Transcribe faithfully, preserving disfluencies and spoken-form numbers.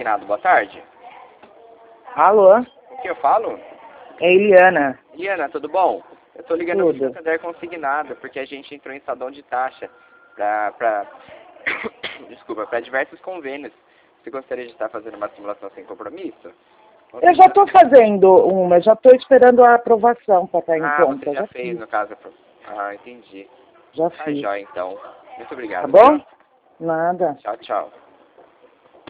consignado, boa tarde. Alô? O que eu falo? É Eliana. Eliana, tudo bom? Eu tô ligando Tudo. pro Santander Consignado, porque a gente entrou em estadão de taxa pra... pra... Desculpa, para diversos convênios. Você gostaria de estar fazendo uma simulação sem compromisso? Eu já estou fazendo uma, já estou esperando a aprovação para estar em Ah, conta. você já, já fez, fiz. no caso. Ah, entendi. Já Tá fiz. jóia, então. Muito Tá obrigado. bom? Nada. Tchau, tchau.